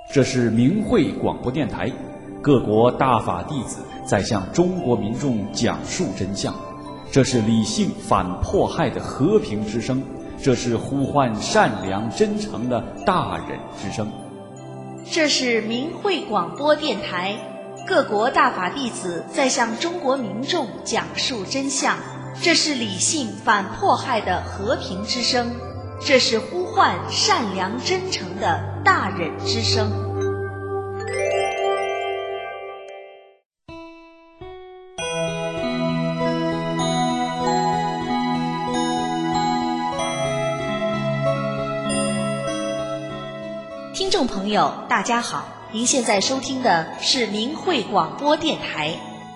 这是明慧广播电台，各国大法弟子在向中国民众讲述真相。这是理性反迫害的和平之声，这是呼唤善良真诚的大忍之声。 这是明慧广播电台，各国大法弟子在向中国民众讲述真相。这是理性反迫害的和平之声，这是呼唤善良真诚的大忍之声。听众朋友，大家好，您现在收听的是明慧广播电台。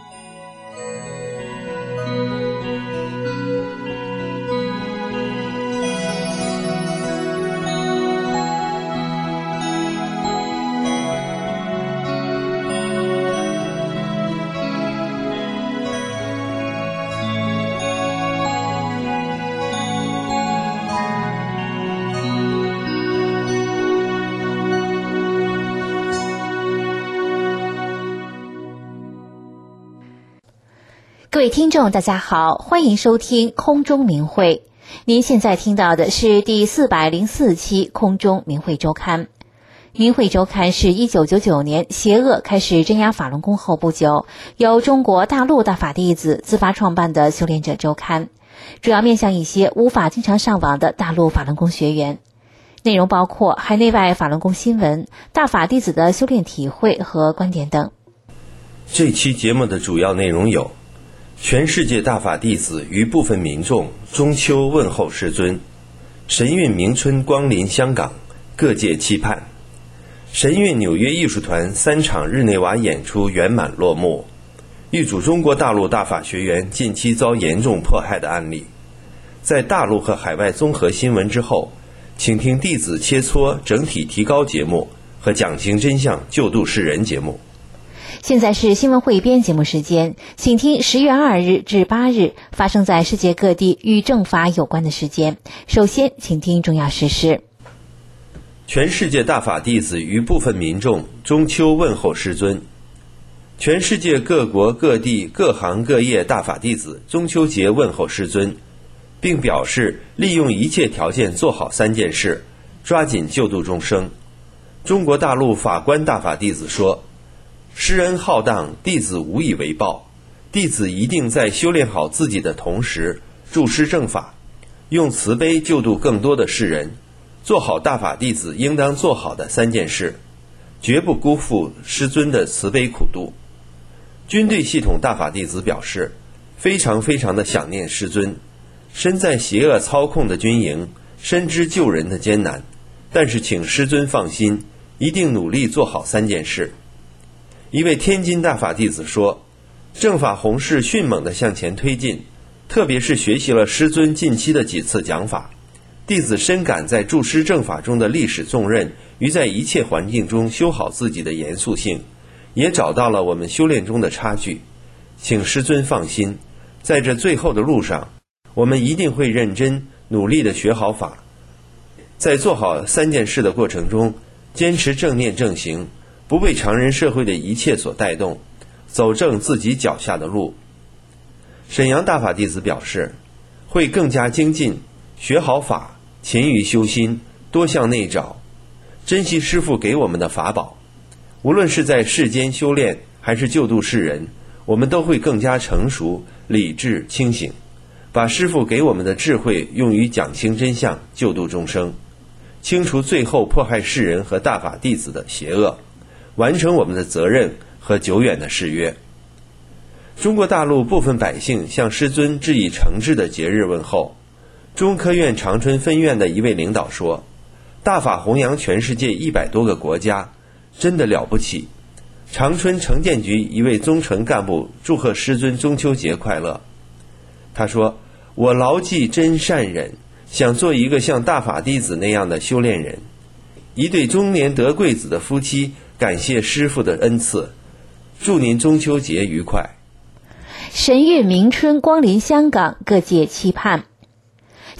各位听众大家好，欢迎收听空中明慧。您现在听到的是第404期空中明慧周刊。明慧周刊是1999年邪恶开始镇压法轮功后不久，由中国大陆大法弟子自发创办的修炼者周刊，主要面向一些无法经常上网的大陆法轮功学员。内容包括海内外法轮功新闻、大法弟子的修炼体会和观点等。 这期节目的主要内容有：全世界大法弟子与部分民众中秋问候师尊，神韵明春光临香港，各界期盼。神韵纽约艺术团3场日内瓦演出圆满落幕，预祝中国大陆大法学员近期遭严重迫害的案例。在大陆和海外综合新闻之后，请听弟子切磋整体提高节目和讲清真相救度世人节目。 现在是新闻汇编节目时间，请听10月2日至8日发生在世界各地与正法有关的事件。首先，请听重要时事。 全世界大法弟子与部分民众中秋问候师尊。全世界各国各地各行各业大法弟子中秋节问候师尊，并表示利用一切条件做好3件事，抓紧救度众生。中国大陆法官大法弟子说，施恩浩荡，弟子无以为报。弟子一定在修炼好自己的同时，助师正法，用慈悲救度更多的世人，做好大法弟子应当做好的3件事，绝不辜负师尊的慈悲苦度。军队系统大法弟子表示，非常的想念师尊。身在邪恶操控的军营，深知救人的艰难，但是请师尊放心，一定努力做好3件事。一位天津大法弟子说，正法弘誓迅猛地向前推进，特别是学习了师尊近期的几次讲法，弟子深感在助师正法中的历史重任与在一切环境中修好自己的严肃性，也找到了我们修炼中的差距。请师尊放心，在这最后的路上，我们一定会认真努力地学好法，在做好3件事的过程中，坚持正念正行，不被常人社会的一切所带动，走正自己脚下的路。沈阳大法弟子表示，会更加精进，学好法，勤于修心，多向内找，珍惜师父给我们的法宝。无论是在世间修炼还是救度世人，我们都会更加成熟、理智、清醒，把师父给我们的智慧用于讲清真相，救度众生，清除最后迫害世人和大法弟子的邪恶，完成我们的责任和久远的誓约。中国大陆部分百姓向师尊致以诚挚的节日问候。中科院长春分院的一位领导说，大法弘扬全世界100多个国家，真的了不起。长春城建局一位中层干部祝贺师尊中秋节快乐。他说，我牢记真善忍，想做一个像大法弟子那样的修炼人。一对中年得贵子的夫妻感谢师父的恩赐，祝您中秋节愉快。 神韵明春光临香港，各界期盼。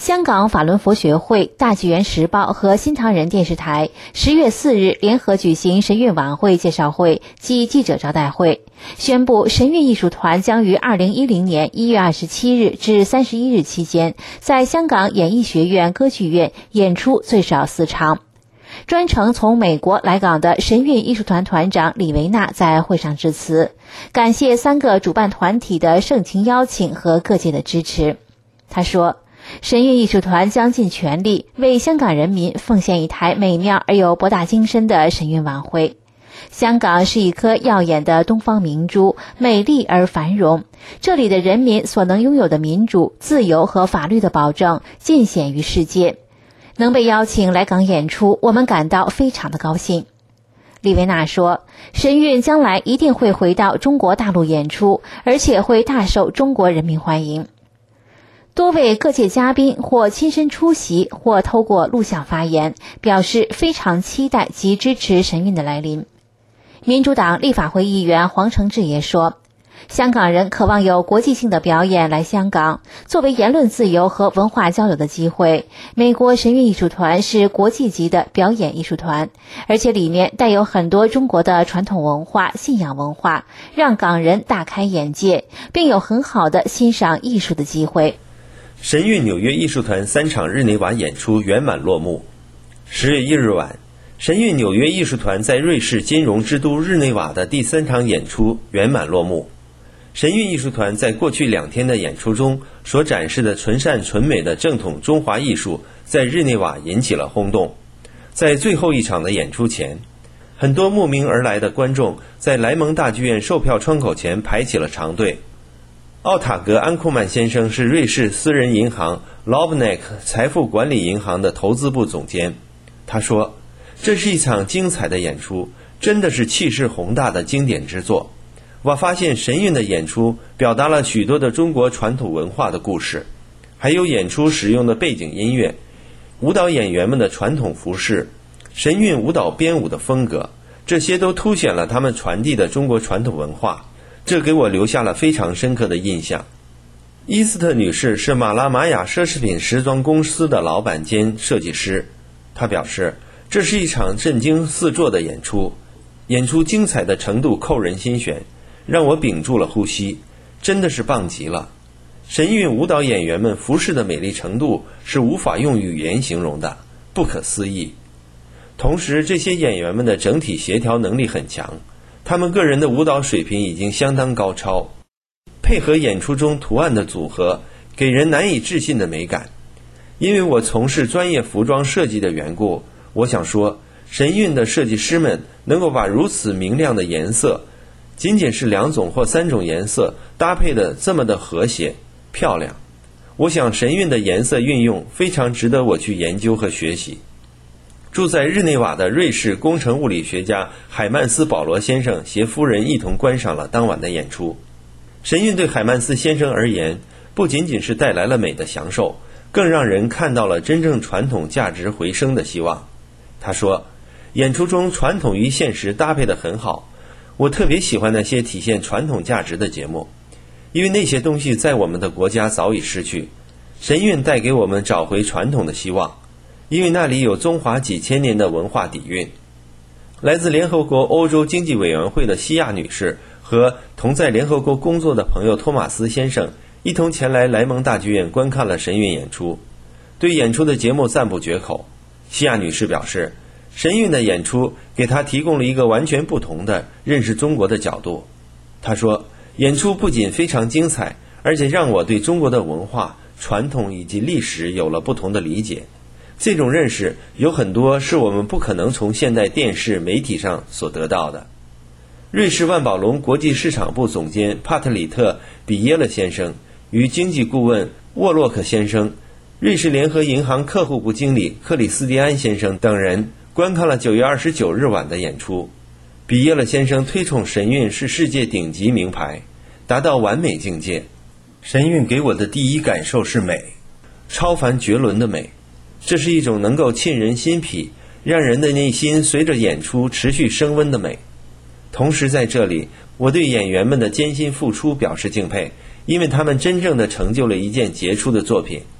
香港法轮佛学会、大纪元时报和新唐人电视台10月4日联合举行神韵晚会介绍会及记者招待会，宣布神韵艺术团将于2010年1月27日至31日期间在香港演艺学院歌剧院演出最少4场。专程从美国来港的神韵艺术团团长李维娜在会上致辞，感谢3个主办团体的盛情邀请和各界的支持。他说，神韵艺术团将尽全力为香港人民奉献一台美妙而又博大精深的神韵晚会。香港是一颗耀眼的东方明珠，美丽而繁荣，这里的人民所能拥有的民主、自由和法律的保证尽显于世界。能被邀请来港演出，我们感到非常的高兴。李维娜说，神韵将来一定会回到中国大陆演出，而且会大受中国人民欢迎。多位各界嘉宾或亲身出席，或透过录像发言，表示非常期待及支持神韵的来临。民主党立法会议员黄成智也说，香港人渴望有国际性的表演来香港，作为言论自由和文化交流的机会。美国神韵艺术团是国际级的表演艺术团，而且里面带有很多中国的传统文化、信仰文化，让港人大开眼界，并有很好的欣赏艺术的机会。 神韵纽约艺术团3场日内瓦演出圆满落幕。10月1日晚，神韵纽约艺术团在瑞士金融之都日内瓦的第3场演出圆满落幕。神韵艺术团在过去2天的演出中所展示的纯善纯美的正统中华艺术，在日内瓦引起了轰动。在最后一场的演出前，很多慕名而来的观众在莱蒙大剧院售票窗口前排起了长队。奥塔格·安库曼先生是瑞士私人银行 Lovnek 财富管理银行的投资部总监。他说，这是一场精彩的演出，真的是气势宏大的经典之作。我发现神韵的演出表达了许多的中国传统文化的故事，还有演出使用的背景音乐、舞蹈演员们的传统服饰、神韵舞蹈编舞的风格，这些都凸显了他们传递的中国传统文化，这给我留下了非常深刻的印象。伊斯特女士是马拉玛雅奢侈品时装公司的老板兼设计师，她表示，这是一场震惊四座的演出，演出精彩的程度扣人心弦，让我屏住了呼吸，真的是棒极了。神韵舞蹈演员们服饰的美丽程度是无法用语言形容的，不可思议。同时，这些演员们的整体协调能力很强，他们个人的舞蹈水平已经相当高超，配合演出中图案的组合，给人难以置信的美感。因为我从事专业服装设计的缘故，我想说，神韵的设计师们能够把如此明亮的颜色，仅仅是2种或3种颜色搭配的这么的和谐漂亮，我想神韵的颜色运用非常值得我去研究和学习。住在日内瓦的瑞士工程物理学家海曼斯·保罗先生携夫人一同观赏了当晚的演出。神韵对海曼斯先生而言，不仅仅是带来了美的享受，更让人看到了真正传统价值回升的希望。他说，演出中传统与现实搭配得很好，我特别喜欢那些体现传统价值的节目，因为那些东西在我们的国家早已失去。神韵带给我们找回传统的希望，因为那里有中华几千年的文化底蕴。来自联合国欧洲经济委员会的西亚女士和同在联合国工作的朋友托马斯先生一同前来莱蒙大剧院观看了神韵演出，对演出的节目赞不绝口。西亚女士表示，神韵的演出给她提供了一个完全不同的认识中国的角度。她说，演出不仅非常精彩，而且让我对中国的文化、传统以及历史有了不同的理解。这种认识有很多是我们不可能从现代电视媒体上所得到的。瑞士万宝龙国际市场部总监帕特里特·比耶勒先生与经济顾问沃洛克先生、瑞士联合银行客户部经理克里斯蒂安先生等人观看了9月29日晚的演出。比耶勒先生推崇神韵是世界顶级名牌，达到完美境界。神韵给我的第一感受是美，超凡绝伦的美，这是一种能够沁人心脾，让人的内心随着演出持续升温的美。同时在这里，我对演员们的艰辛付出表示敬佩，因为他们真正的成就了一件杰出的作品，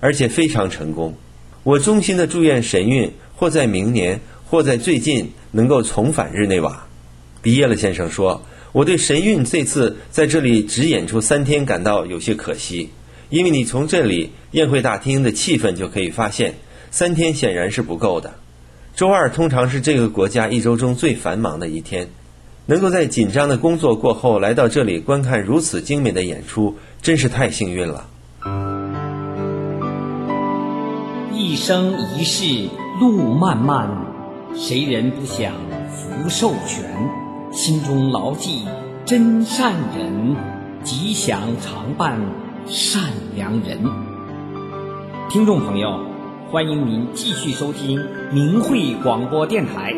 而且非常成功。我衷心的祝愿神韵或在明年或在最近能够重返日内瓦。毕业了先生说，我对神韵这次在这里只演出3天感到有些可惜，因为你从这里宴会大厅的气氛就可以发现，3天显然是不够的。周二通常是这个国家一周中最繁忙的一天，能够在紧张的工作过后来到这里观看如此精美的演出，真是太幸运了。 一生一世路漫漫，谁人不想福寿全？心中牢记真善人，吉祥常伴善良人。听众朋友，欢迎您继续收听明慧广播电台。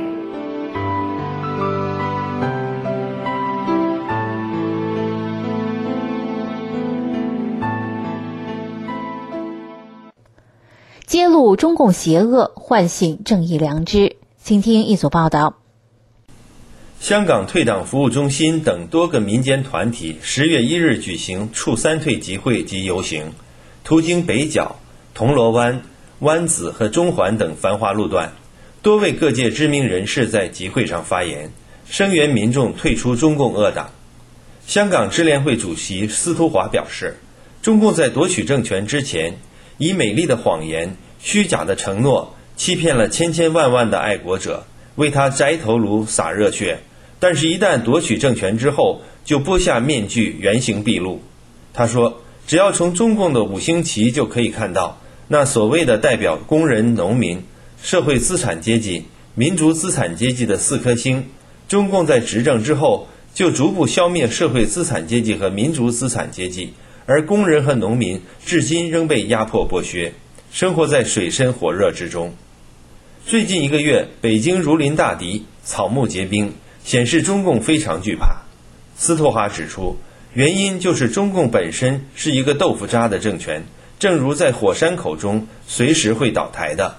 揭露中共邪恶，唤醒正义良知。请听一组报道。 香港退党服务中心等多个民间团体10月1日举行促三退集会及游行，途经北角、铜锣湾、湾子和中环等繁华路段，多位各界知名人士在集会上发言，声援民众退出中共恶党。香港支联会主席司徒华表示，中共在夺取政权之前，以美丽的谎言、虚假的承诺欺骗了千千万万的爱国者，为他摘头颅洒热血，但是一旦夺取政权之后，就剥下面具，原形毕露。他说，只要从中共的5星旗就可以看到，那所谓的代表工人、农民、社会资产阶级、民族资产阶级的4颗星，中共在执政之后就逐步消灭社会资产阶级和民族资产阶级，而工人和农民至今仍被压迫剥削，生活在水深火热之中。最近1个月，北京如临大敌，草木皆兵，显示中共非常惧怕。司徒华指出，原因就是中共本身是一个豆腐渣的政权，正如在火山口中随时会倒台的。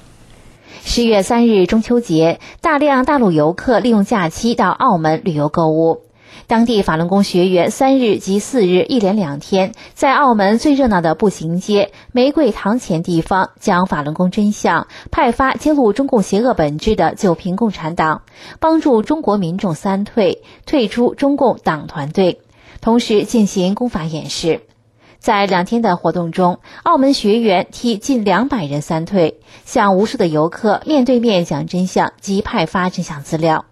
10月3日中秋节，大量大陆游客利用假期到澳门旅游购物。当地法轮功学员3日及4日一连2天，在澳门最热闹的步行街玫瑰堂前地方，将法轮功真相派发揭露中共邪恶本质的九平共产党，帮助中国民众三退，退出中共党团队，同时进行功法演示。在2天的活动中，澳门学员替近200人三退，向无数的游客面对面讲真相及派发真相资料。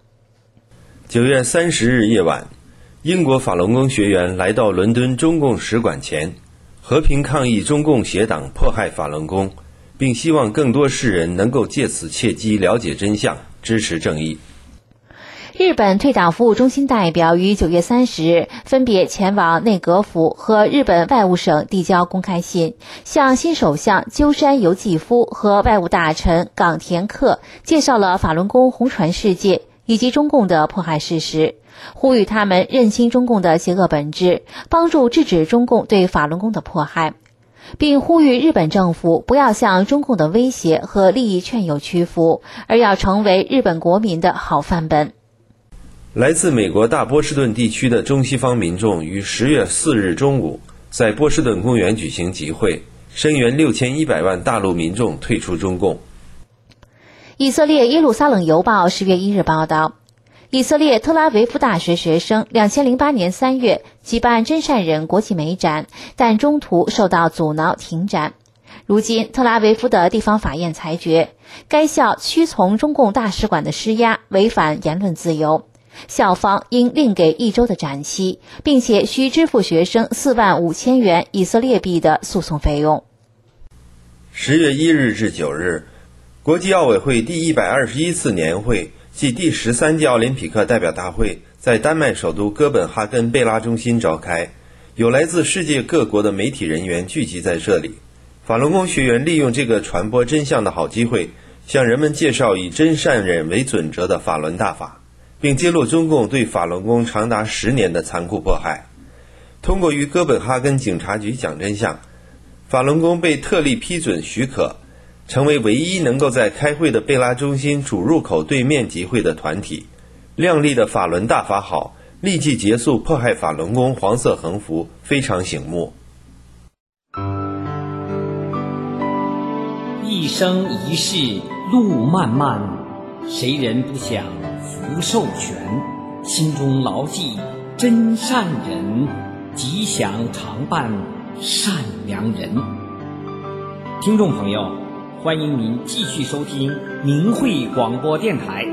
9月30日夜晚，英国法轮功学员来到伦敦中共使馆前，和平抗议中共邪党迫害法轮功，并希望更多世人能够借此契机了解真相，支持正义。 日本退党服务中心代表于9月30日分别前往内阁府和日本外务省递交公开信，向新首相鸠山由纪夫和外务大臣冈田克介绍了法轮功红传世界以及中共的迫害事实，呼吁他们认清中共的邪恶本质，帮助制止中共对法轮功的迫害，并呼吁日本政府不要向中共的威胁和利益劝诱屈服，而要成为日本国民的好范本。 来自美国大波士顿地区的中西方民众于10月4日中午在波士顿公园举行集会，声援6100万大陆民众退出中共。 以色列耶路撒冷邮报10月1日报道，以色列特拉维夫大学学生2008年3月举办真善人国际美展，但中途受到阻挠停展。如今特拉维夫的地方法院裁决，该校屈从中共大使馆的施压，违反言论自由，校方应另给1周的展期，并且需支付学生45000元以色列币的诉讼费用。 10月1日至9日，国际奥委会第121次年会暨第13届奥林匹克代表大会在丹麦首都哥本哈根贝拉中心召开，有来自世界各国的媒体人员聚集在这里。法轮功学员利用这个传播真相的好机会，向人们介绍以真善忍为准则的法轮大法，并揭露中共对法轮功长达10年的残酷迫害。通过与哥本哈根警察局讲真相，法轮功被特例批准许可，成为唯一能够在开会的贝拉中心主入口对面集会的团体。亮丽的法轮大法好，立即结束迫害法轮功黄色横幅，非常醒目。 一生一世路漫漫，谁人不想福寿全？心中牢记真善人，吉祥常伴善良人。听众朋友，欢迎您继续收听明慧广播电台。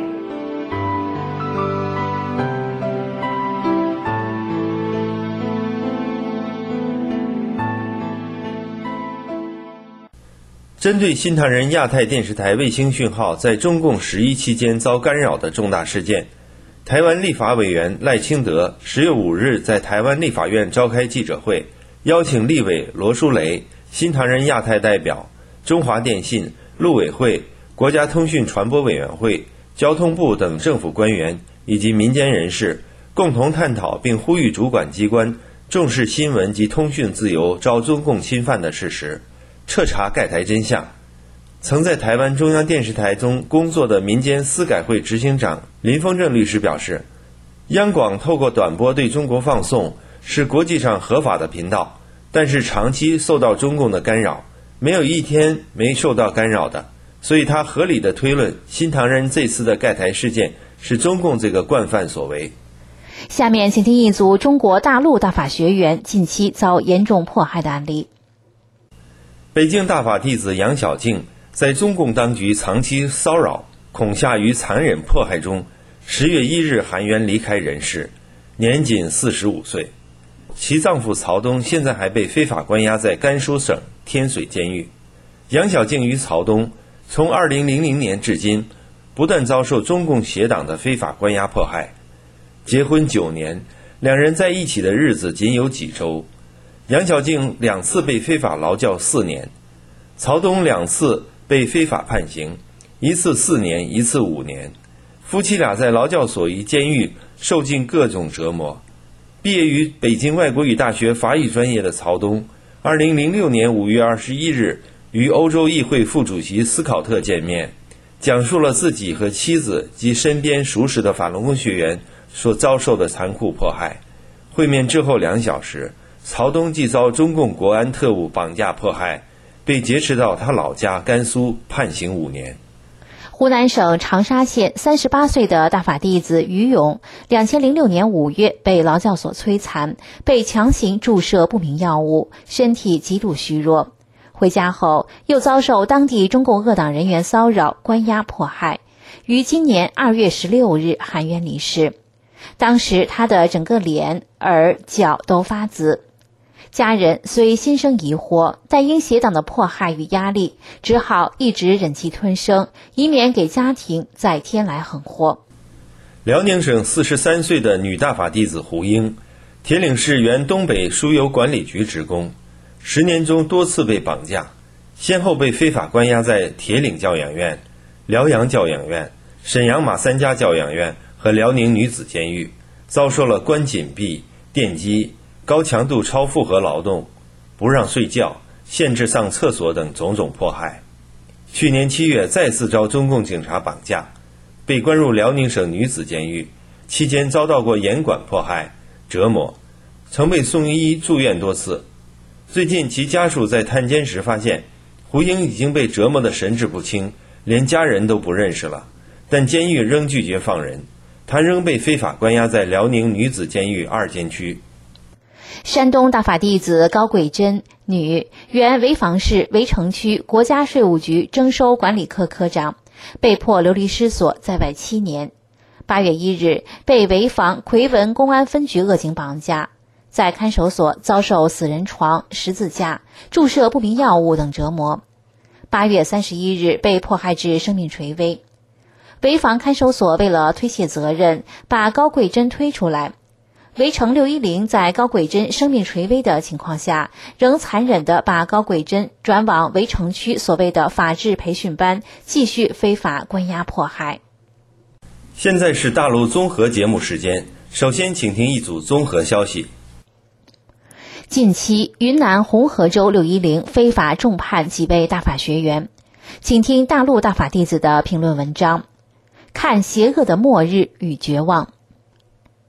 针对新唐人亚太电视台卫星讯号在中共11期间遭干扰的重大事件，台湾立法委员赖清德10月5日在台湾立法院召开记者会，邀请立委罗淑蕾、新唐人亚太代表、中华电信、陆委会、国家通讯传播委员会、交通部等政府官员以及民间人士，共同探讨并呼吁主管机关重视新闻及通讯自由遭中共侵犯的事实，彻查盖台真相。曾在台湾中央电视台中工作的民间司改会执行长林峰正律师表示，央广透过短波对中国放送是国际上合法的频道，但是长期受到中共的干扰，没有一天没受到干扰的，所以他合理的推论新唐人这次的盖台事件是中共这个惯犯所为。 下面请听一组中国大陆大法学员近期遭严重迫害的案例。 北京大法弟子杨晓静在中共当局长期骚扰、恐吓与残忍迫害中，10月1日含冤离开人世，年仅45岁。其丈夫曹东现在还被非法关押在甘肃省天水监狱。杨晓静与曹东从2000年至今，不断遭受中共邪党的非法关押迫害。结婚9年，两人在一起的日子仅有几周。杨晓静2次被非法劳教4年，曹东2次被非法判刑，一次4年，一次5年。夫妻俩在劳教所与监狱受尽各种折磨。毕业于北京外国语大学法语专业的曹东，2006年5月21日与欧洲议会副主席斯考特见面，讲述了自己和妻子及身边熟识的法轮功学员所遭受的残酷迫害。会面之后2小时，曹东即遭中共国安特务绑架迫害，被劫持到他老家甘肃，判刑5年。 湖南省长沙县38岁的大法弟子于勇，2006年5月被劳教所摧残，被强行注射不明药物，身体极度虚弱。回家后又遭受当地中共恶党人员骚扰、关押迫害，于今年2月16日含冤离世。当时他的整个脸、耳、脚都发紫。家人虽心生疑惑，但因邪党的迫害与压力，只好一直忍气吞声，以免给家庭再添来横祸。 辽宁省43岁的女大法弟子胡英，铁岭市原东北输油管理局职工，10年中多次被绑架，先后被非法关押在铁岭教养院、辽阳教养院、沈阳马三家教养院和辽宁女子监狱，遭受了关紧闭、电击、高强度超负荷劳动、不让睡觉、限制上厕所等种种迫害。去年7月再次遭中共警察绑架，被关入辽宁省女子监狱，期间遭到过严管迫害、折磨，曾被送医住院多次。最近其家属在探监时发现，胡英已经被折磨得神志不清，连家人都不认识了，但监狱仍拒绝放人，他仍被非法关押在辽宁女子监狱2监区。 山东大法弟子高桂珍，女，原潍坊市潍城区国家税务局征收管理科科长，被迫流离失所在外7年。8月1日被潍坊奎文公安分局恶警绑架，在看守所遭受死人床、十字架、注射不明药物等折磨。8月31日被迫害至生命垂危。潍坊看守所为了推卸责任，把高桂珍推出来。潍城610在高桂珍生命垂危的情况下，仍残忍地把高桂珍转往潍城区所谓的法治培训班，继续非法关押迫害。 现在是大陆综合节目时间，首先请听一组综合消息。 近期云南红河州610非法重判几位大法学员，请听大陆大法弟子的评论文章，看邪恶的末日与绝望。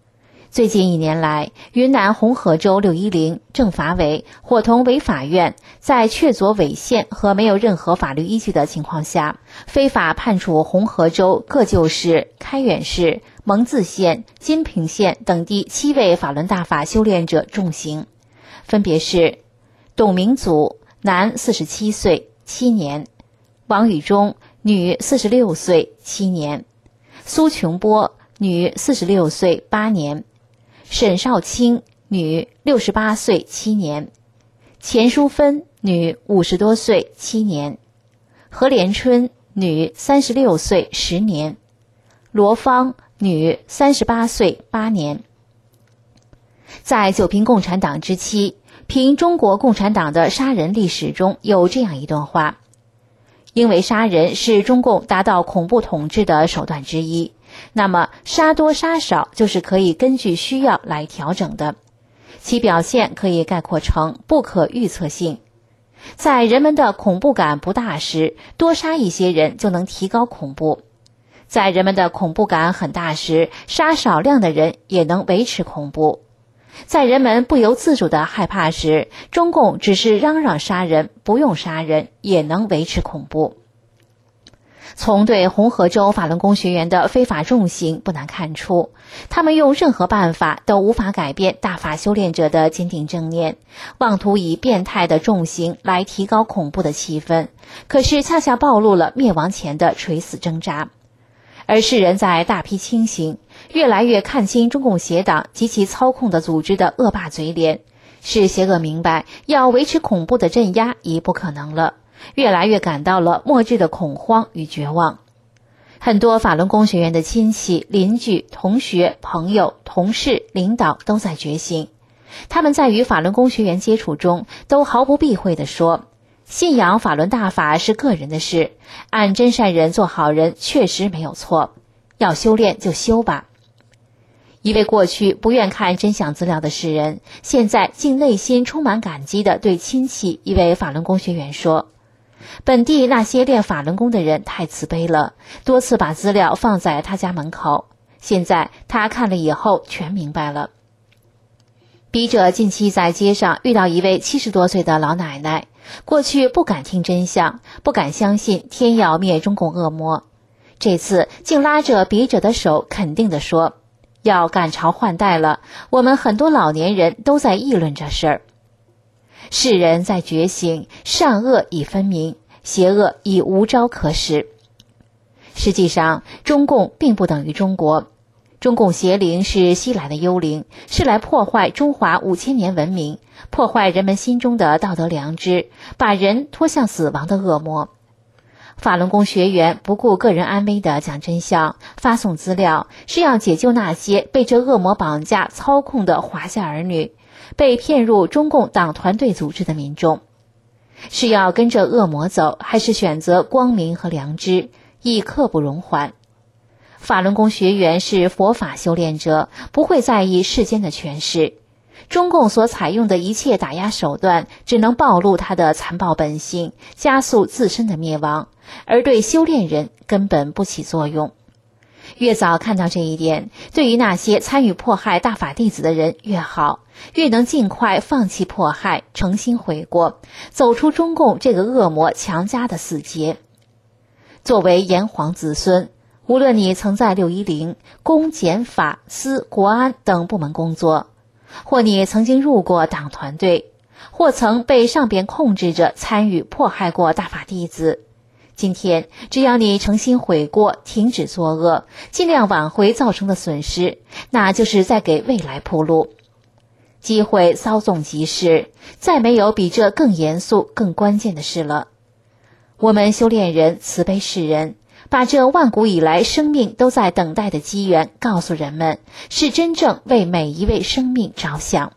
最近1年来，云南红河州610政法委伙同违法院，在确凿违宪和没有任何法律依据的情况下，非法判处红河州各旧市、开远市、蒙自县、金平县等地7位法轮大法修炼者重刑，分别是董明祖，男47岁7年；王宇忠，女46岁7年；苏琼波，女46岁8年；沈少卿，女68岁7年；钱淑芬，女50多岁7年；何连春，女36岁10年；罗芳，女38岁8年。在九评共产党之期，评中国共产党的杀人历史中有这样一段话：因为杀人是中共达到恐怖统治的手段之一，那么杀多杀少就是可以根据需要来调整的，其表现可以概括成不可预测性。在人们的恐怖感不大时，多杀一些人就能提高恐怖；在人们的恐怖感很大时，杀少量的人也能维持恐怖；在人们不由自主的害怕时，中共只是嚷嚷杀人，不用杀人也能维持恐怖。从对红河州法轮功学员的非法重刑不难看出，他们用任何办法都无法改变大法修炼者的坚定正念，妄图以变态的重刑来提高恐怖的气氛，可是恰恰暴露了灭亡前的垂死挣扎。而世人在大批清醒，越来越看清中共邪党及其操控的组织的恶霸嘴脸，使邪恶明白要维持恐怖的镇压已不可能了，越来越感到了末日的恐慌与绝望。很多法轮功学员的亲戚、邻居、同学、朋友、同事、领导都在觉醒，他们在与法轮功学员接触中都毫不避讳地说，信仰法轮大法是个人的事，按真善人做好人确实没有错，要修炼就修吧。一位过去不愿看真相资料的世人，现在竟内心充满感激地对亲戚一位法轮功学员说，本地那些练法轮功的人太慈悲了，多次把资料放在他家门口，现在他看了以后全明白了。笔者近期在街上遇到一位70多岁的老奶奶，过去不敢听真相，不敢相信天要灭中共恶魔，这次竟拉着笔者的手肯定地说，要赶朝换代了，我们很多老年人都在议论这事儿。世人在觉醒，善恶已分明，邪恶已无招可使。实际上，中共并不等于中国，中共邪灵是西来的幽灵，是来破坏中华5000年文明，破坏人们心中的道德良知，把人拖向死亡的恶魔。法轮功学员不顾个人安危地讲真相，发送资料，是要解救那些被这恶魔绑架操控的华夏儿女，被骗入中共党团队组织的民众。是要跟着恶魔走，还是选择光明和良知，亦刻不容缓。法轮功学员是佛法修炼者，不会在意世间的权势。中共所采用的一切打压手段，只能暴露他的残暴本性，加速自身的灭亡，而对修炼人根本不起作用。越早看到这一点，对于那些参与迫害大法弟子的人越好，越能尽快放弃迫害，诚心悔过，走出中共这个恶魔强加的死结。作为炎黄子孙，无论你曾在610、公检法司国安等部门工作，或你曾经入过党团队，或曾被上边控制着参与迫害过大法弟子，今天只要你诚心悔过，停止作恶，尽量挽回造成的损失，那就是在给未来铺路。机会稍纵即逝，再没有比这更严肃更关键的事了。我们修炼人慈悲世人，把这万古以来生命都在等待的机缘告诉人们，是真正为每一位生命着想。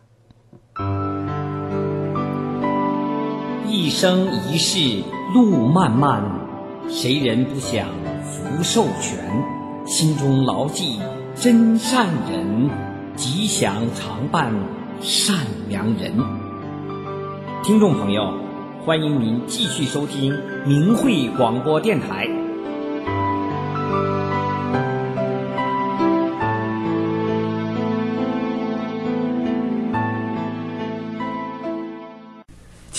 一生一世路漫漫，谁人不想福寿全？心中牢记真善人，吉祥常伴善良人。听众朋友，欢迎您继续收听明慧广播电台。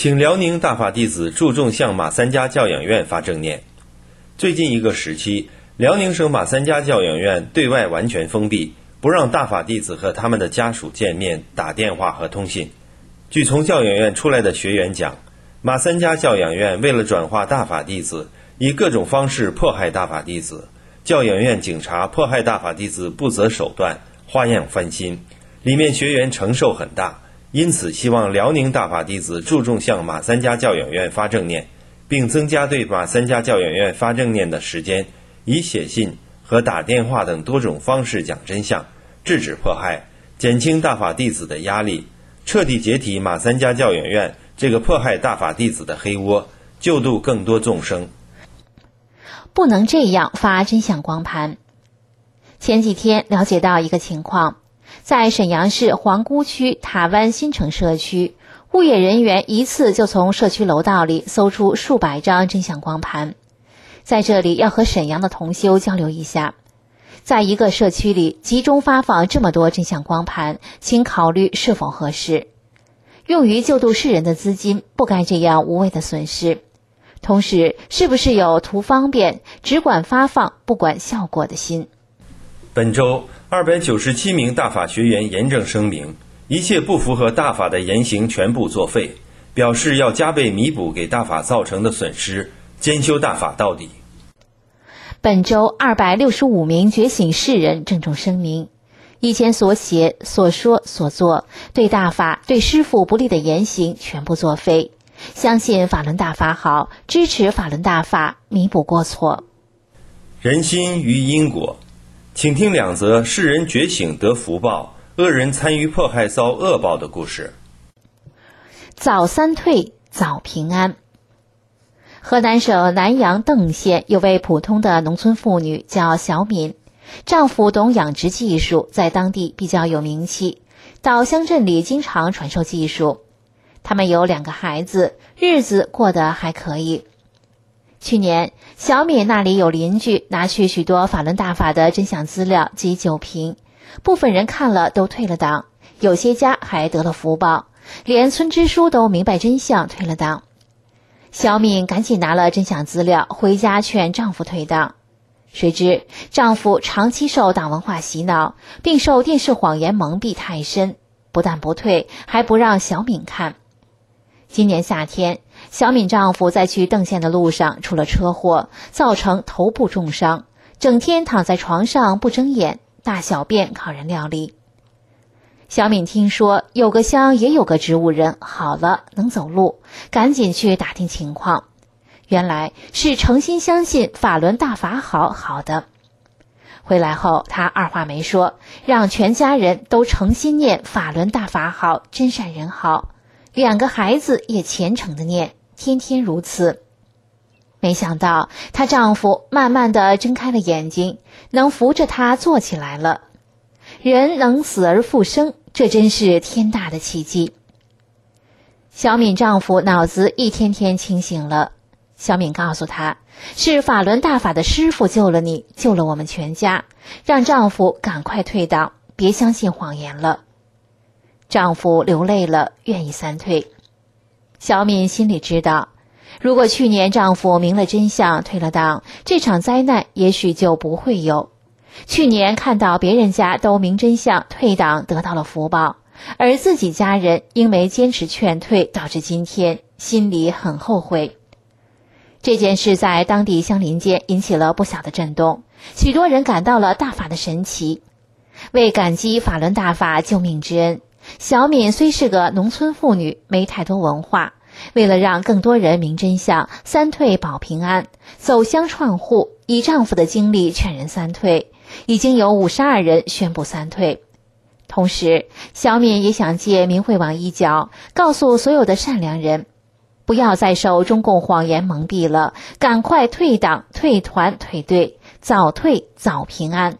请辽宁大法弟子注重向马三家教养院发正念。最近一个时期，辽宁省马三家教养院对外完全封闭，不让大法弟子和他们的家属见面、打电话和通信。据从教养院出来的学员讲，马三家教养院为了转化大法弟子，以各种方式迫害大法弟子。教养院警察迫害大法弟子不择手段，花样翻新，里面学员承受很大。因此希望辽宁大法弟子注重向马三家教养院发正念，并增加对马三家教养院发正念的时间，以写信和打电话等多种方式讲真相，制止迫害，减轻大法弟子的压力，彻底解体马三家教养院这个迫害大法弟子的黑窝，救度更多众生。 不能这样发真相光盘。前几天了解到一个情况，在沈阳市皇姑区塔湾新城社区，物业人员一次就从社区楼道里搜出数百张真相光盘。在这里要和沈阳的同修交流一下，在一个社区里集中发放这么多真相光盘，请考虑是否合适。用于救度世人的资金不该这样无谓的损失。同时，是不是有图方便、只管发放不管效果的心？ 本周297名大法学员严正声明，一切不符合大法的言行全部作废，表示要加倍弥补给大法造成的损失，兼修大法到底。 本周265名觉醒世人郑重声明，以前所写、所说、所做，对大法、对师父不利的言行全部作废，相信法轮大法好，支持法轮大法，弥补过错。 人心于因果，请听2则世人觉醒得福报，恶人参与迫害遭恶报的故事。 早三退，早平安。河南省南阳邓县有位普通的农村妇女叫小敏，丈夫懂养殖技术，在当地比较有名气，到乡镇里经常传授技术。他们有2个孩子，日子过得还可以。去年，小敏那里有邻居拿去许多法轮大法的真相资料及酒瓶，部分人看了都退了档，有些家还得了福报，连村支书都明白真相退了档。小敏赶紧拿了真相资料回家劝丈夫退档，谁知丈夫长期受党文化洗脑，并受电视谎言蒙蔽太深，不但不退，还不让小敏看。今年夏天，小敏丈夫在去邓县的路上出了车祸，造成头部重伤，整天躺在床上不睁眼，大小便靠人料理。小敏听说有个乡也有个植物人好了，能走路，赶紧去打听情况。原来是诚心相信法轮大法好的。回来后，她二话没说，让全家人都诚心念法轮大法好，真善人好。2个孩子也虔诚的念，天天如此。没想到她丈夫慢慢地睁开了眼睛，能扶着她坐起来了。人能死而复生，这真是天大的奇迹。小敏丈夫脑子一天天清醒了。小敏告诉他，是法轮大法的师父救了你，救了我们全家，让丈夫赶快退档，别相信谎言了。丈夫流泪了，愿意3退。小敏心里知道，如果去年丈夫明了真相退了档，这场灾难也许就不会有。去年看到别人家都明真相退档得到了福报，而自己家人因没坚持劝退，导致今天心里很后悔。这件事在当地乡邻间引起了不小的震动，许多人感到了大法的神奇。为感激法轮大法救命之恩，小敏虽是个农村妇女，没太多文化，为了让更多人明真相，3退保平安，走乡串户，以丈夫的经历劝人3退，已经有52人宣布3退。同时，小敏也想借明慧网一角，告诉所有的善良人，不要再受中共谎言蒙蔽了，赶快退党、退团、退队，早退早平安。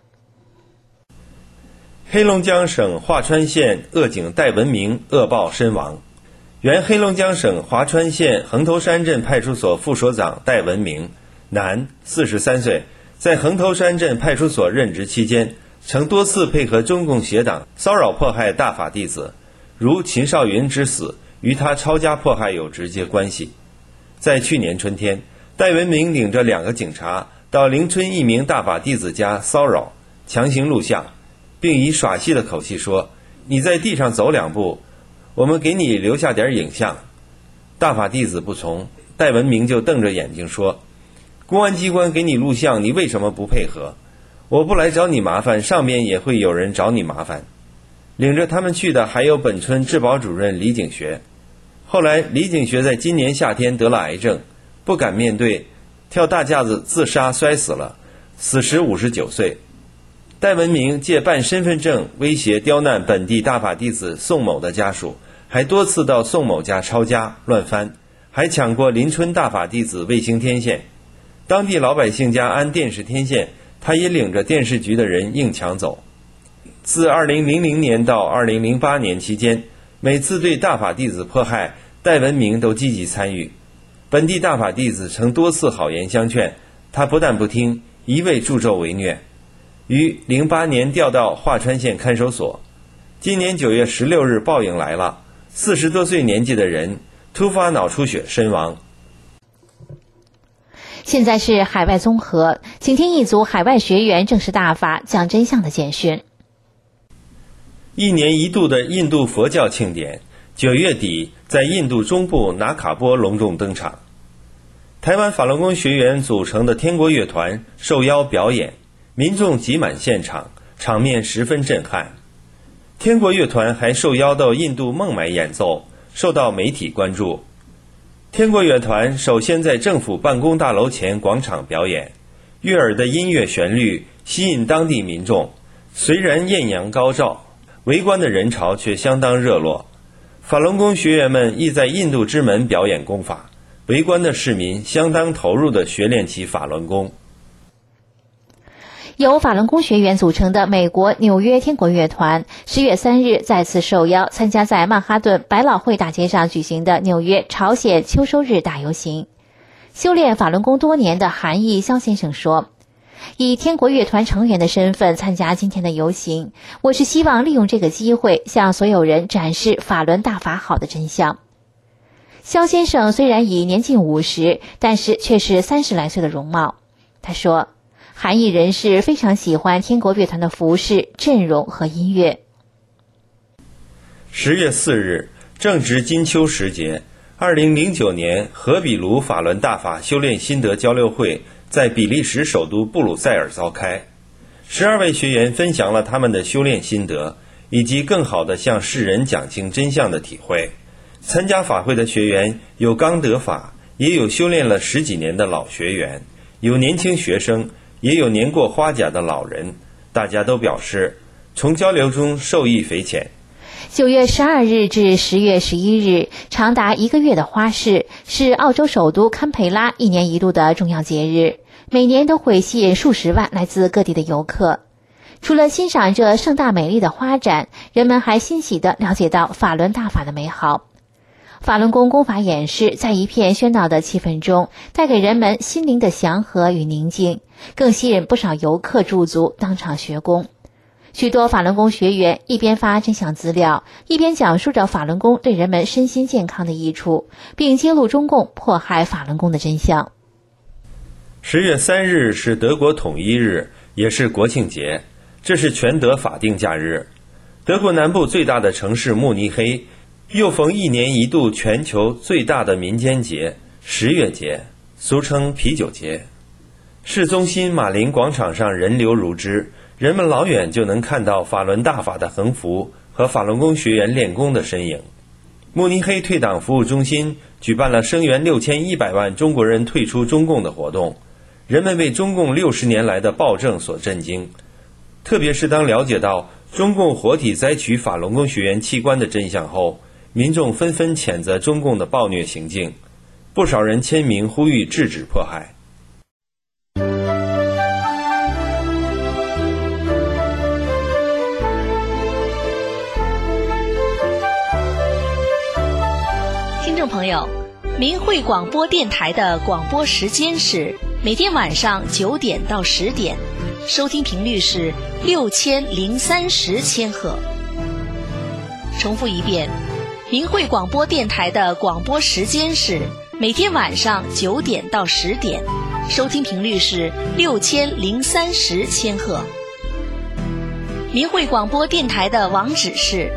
黑龙江省华川县恶警戴文明恶报身亡。原黑龙江省华川县横头山镇派出所副所长戴文明，男，43岁，在横头山镇派出所任职期间，曾多次配合中共邪党骚扰迫害大法弟子，如秦少云之死与他抄家迫害有直接关系。在去年春天，戴文明领着2个警察到临春一名大法弟子家骚扰，强行录像，并以耍戏的口气说：“你在地上走2步，我们给你留下点影像。”大法弟子不从，戴文明就瞪着眼睛说：“公安机关给你录像，你为什么不配合？我不来找你麻烦，上面也会有人找你麻烦。”领着他们去的还有本村治保主任李景学。后来李景学在今年夏天得了癌症，不敢面对，跳大架子自杀摔死了，死时59岁。戴文明借办身份证威胁刁难本地大法弟子宋某的家属，还多次到宋某家抄家乱翻，还抢过临春大法弟子卫星天线。当地老百姓家安电视天线，他也领着电视局的人硬抢走。自2000年到2008年期间，每次对大法弟子迫害，戴文明都积极参与。本地大法弟子曾多次好言相劝，他不但不听，一味助纣为虐。于08年调到华川县看守所。今年9月16日报应来了，40多岁年纪的人突发脑出血身亡。 现在是海外综合，请听一组海外学员正式大法讲真相的简讯。 1年1度的印度佛教庆典9月底在印度中部纳卡波隆重登场。台湾法轮功学员组成的天国乐团受邀表演，民众挤满现场，场面十分震撼。天国乐团还受邀到印度孟买演奏，受到媒体关注。天国乐团首先在政府办公大楼前广场表演，悦耳的音乐旋律吸引当地民众，虽然艳阳高照，围观的人潮却相当热络。法轮功学员们亦在印度之门表演功法，围观的市民相当投入地学练起法轮功。 由法轮功学员组成的美国纽约天国乐团10月3日再次受邀参加在曼哈顿百老汇大街上举行的纽约朝鲜秋收日大游行。修炼法轮功多年的韩义肖先生说，以天国乐团成员的身份参加今天的游行，我是希望利用这个机会向所有人展示法轮大法好的真相。肖先生虽然已年近50，但是却是30来岁的容貌。他说，韩裔人士非常喜欢天国乐团的服饰、阵容和音乐。 10月4日，正值金秋时节，2009年荷比卢法轮大法修炼心得交流会在比利时首都布鲁塞尔召开。12位学员分享了他们的修炼心得，以及更好地向世人讲清真相的体会。参加法会的学员有刚得法，也有修炼了10几年的老学员，有年轻学生，也有年过花甲的老人。大家都表示从交流中受益匪浅。 9月12日至10月11日，长达1个月的花市是澳洲首都堪培拉1年1度的重要节日，每年都会吸引数十万来自各地的游客。除了欣赏这盛大美丽的花展，人们还欣喜地了解到法轮大法的美好。法轮功功法演示在一片喧闹的气氛中，带给人们心灵的祥和与宁静，更吸引不少游客驻足当场学功。许多法轮功学员一边发真相资料，一边讲述着法轮功对人们身心健康的益处，并揭露中共迫害法轮功的真相。 10月3日是德国统一日，也是国庆节，这是全德法定假日。德国南部最大的城市慕尼黑又逢1年1度全球最大的民间节10月节，俗称啤酒节。市中心马林广场上人流如织，人们老远就能看到法轮大法的横幅和法轮功学员练功的身影。慕尼黑退党服务中心举办了声援6100万中国人退出中共的活动，人们为中共60年来的暴政所震惊，特别是当了解到中共活体摘取法轮功学员器官的真相后，民众纷纷谴责中共的暴虐行径，不少人签名呼吁制止迫害。 听众朋友，明慧广播电台的广播时间是每天晚上9点到10点，收听频率是6030千赫。重复一遍明慧广播电台的广播时间是每天晚上9点到10点，收听频率是6030千赫。明慧广播电台的网址是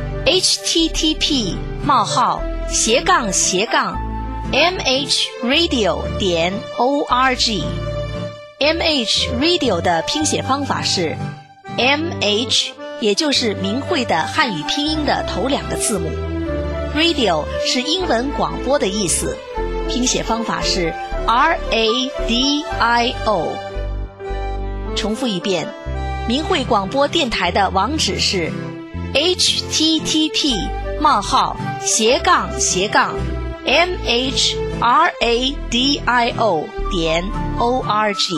http://mhradio.org。 MH Radio 的拼写方法是 MH， 也就是明慧的汉语拼音的头2个字母。Radio 是英文广播的意思，拼写方法是 RADIO。 重复一遍，明慧广播电台的网址是 http://mhradio.org。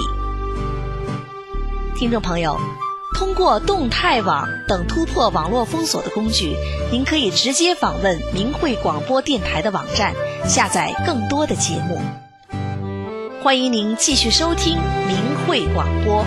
听众朋友，通过动态网等突破网络封锁的工具，您可以直接访问明慧广播电台的网站，下载更多的节目。欢迎您继续收听明慧广播。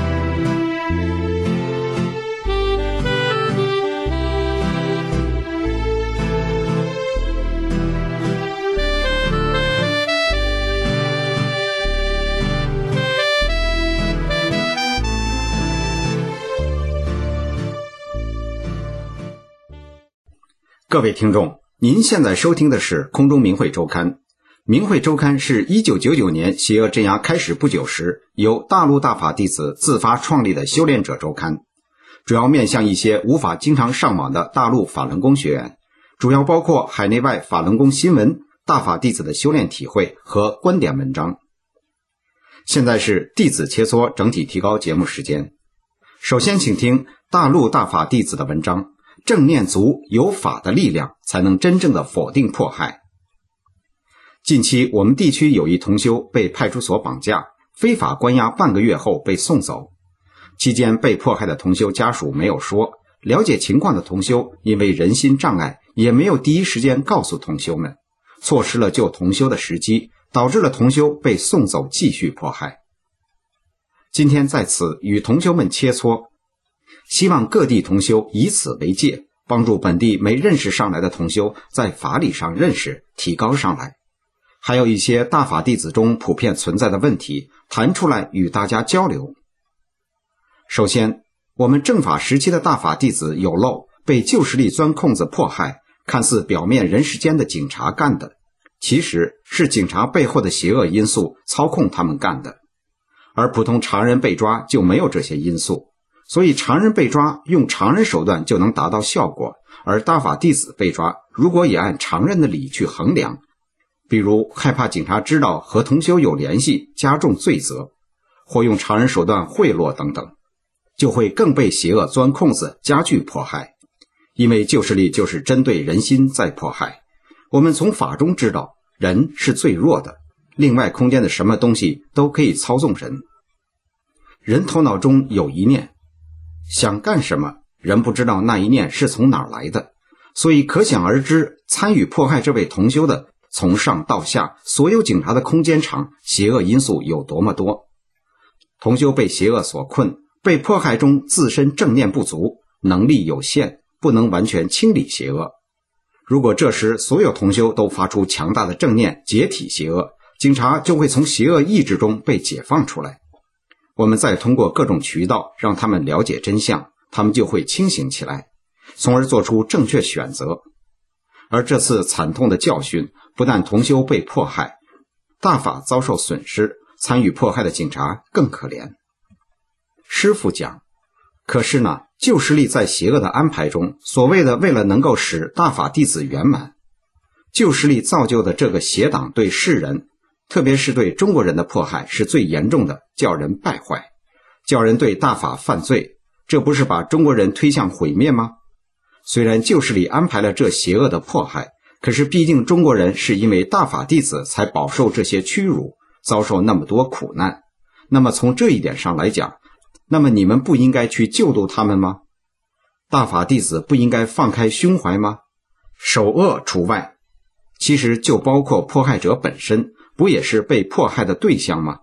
各位听众，您现在收听的是空中明慧周刊。明慧周刊是1999年邪恶镇压开始不久时，由大陆大法弟子自发创立的修炼者周刊，主要面向一些无法经常上网的大陆法轮功学员，主要包括海内外法轮功新闻、大法弟子的修炼体会和观点文章。现在是弟子切磋整体提高节目时间，首先请听大陆大法弟子的文章，正念足有法的力量，才能真正的否定迫害。近期我们地区有一同修被派出所绑架，非法关押半个月后被送走。期间被迫害的同修家属没有说，了解情况的同修因为人心障碍，也没有第一时间告诉同修们，错失了救同修的时机，导致了同修被送走继续迫害。今天在此与同修们切磋，希望各地同修以此为戒，帮助本地没认识上来的同修在法理上认识提高上来，还有一些大法弟子中普遍存在的问题谈出来与大家交流。首先，我们正法时期的大法弟子有漏被旧势力钻空子迫害，看似表面人世间的警察干的，其实是警察背后的邪恶因素操控他们干的，而普通常人被抓就没有这些因素，所以常人被抓用常人手段就能达到效果，而大法弟子被抓如果也按常人的理去衡量，比如害怕警察知道和同修有联系加重罪责，或用常人手段贿赂等等，就会更被邪恶钻空子加剧迫害。因为旧势力就是针对人心在迫害，我们从法中知道人是最弱的，另外空间的什么东西都可以操纵人。人头脑中有一念，想干什么人不知道那一念是从哪儿来的，所以可想而知参与迫害这位同修的从上到下所有警察的空间场邪恶因素有多么多。同修被邪恶所困，被迫害中自身正念不足，能力有限，不能完全清理邪恶。如果这时所有同修都发出强大的正念解体邪恶，警察就会从邪恶意志中被解放出来。我们再通过各种渠道让他们了解真相，他们就会清醒起来，从而做出正确选择。而这次惨痛的教训，不但同修被迫害，大法遭受损失，参与迫害的警察更可怜。师父讲，可是呢，旧势力在邪恶的安排中，所谓的为了能够使大法弟子圆满，旧势力造就的这个邪党对世人，特别是对中国人的迫害是最严重的，叫人败坏，叫人对大法犯罪，这不是把中国人推向毁灭吗？虽然旧势力安排了这邪恶的迫害，可是毕竟中国人是因为大法弟子才饱受这些屈辱，遭受那么多苦难。那么从这一点上来讲，那么你们不应该去救度他们吗？大法弟子不应该放开胸怀吗？首恶除外，其实就包括迫害者本身，不也是被迫害的对象吗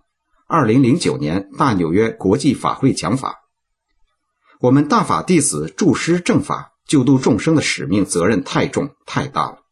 ？2009年大纽约国际法会讲法，我们大法弟子助师正法救度众生的使命责任太重太大了，